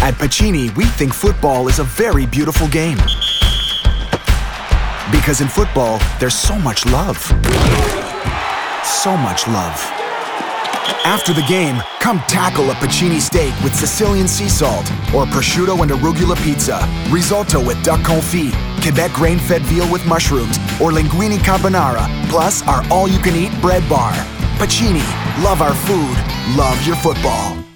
At Pacini, we think football is a very beautiful game. Because in football, there's so much love. So much love. After the game, come tackle a Pacini steak with Sicilian sea salt, or prosciutto and arugula pizza, risotto with duck confit, Quebec grain-fed veal with mushrooms, or linguine carbonara, plus our all-you-can-eat bread bar. Pacini, love our food, love your football.